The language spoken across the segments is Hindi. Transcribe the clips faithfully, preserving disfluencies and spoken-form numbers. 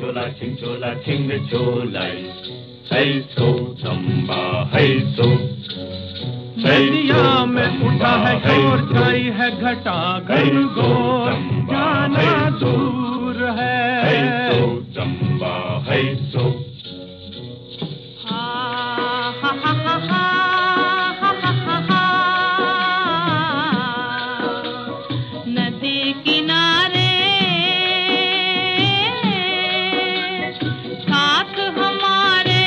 chola, ching chola, ching chola. Hey so Chamba, hey so. नदिया में उठा है शोर, छाई है घटा घनघोर, जाना दूर है। Hey so Chamba, hey so. हा हा हा हा हा हा हा हा। नदी किनारे साथ हमारे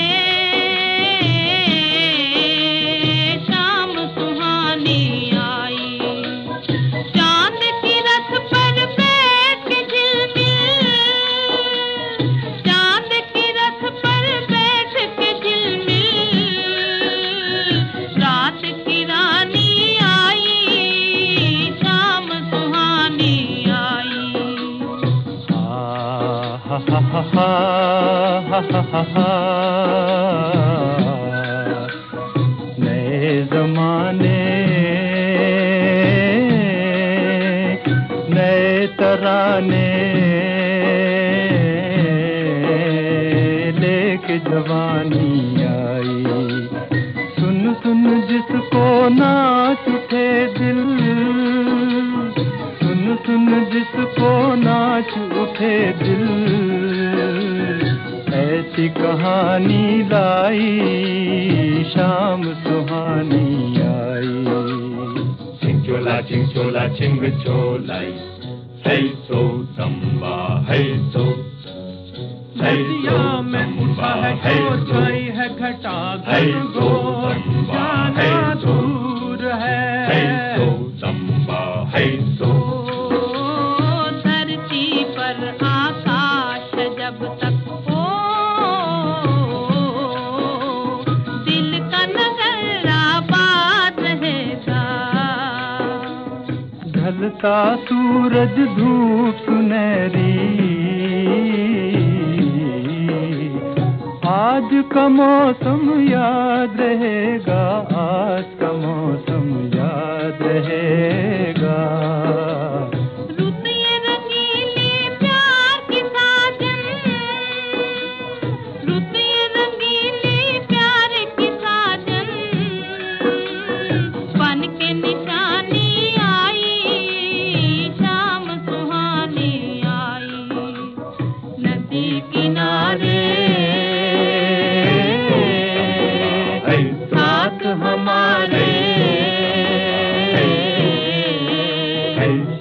शाम सुहानी आई। चांद की रथ पर बैठ के झिलमिल, चांद की रथ पर बैठ के झिलमिल, रात की रानी आई, शाम सुहानी आई। हा हा हा हा हा हा हा। नए जमाने नए तराने लेके जवानी आई। सुन सुन जिसको नाच उठे दिल, सुन सुन जिसको नाच उठे दिल, ऐसी कहानी लाई, शाम सुहानी आई। Ching chola, ching chola, ching chola. Hey so Chamba, hey so. नदिया में उठा है शोर, छाई है घटा घनघोर, जाना दूर है। Hey so Chamba, hey so. धरती पर आकाश जब तक हो, दिल का नजर आबाद रहेगा। ढलता सूरज धूप सुनहरी, आज का मौसम याद रहेगा, आज का मौसम याद रहेगा। रुत ये रंगीली प्यार की साजन, रुत ये रंगीली प्यार की साजन, बन के निशानी आई, शाम सुहानी आई। नदी किनारे साथ हमारे Hey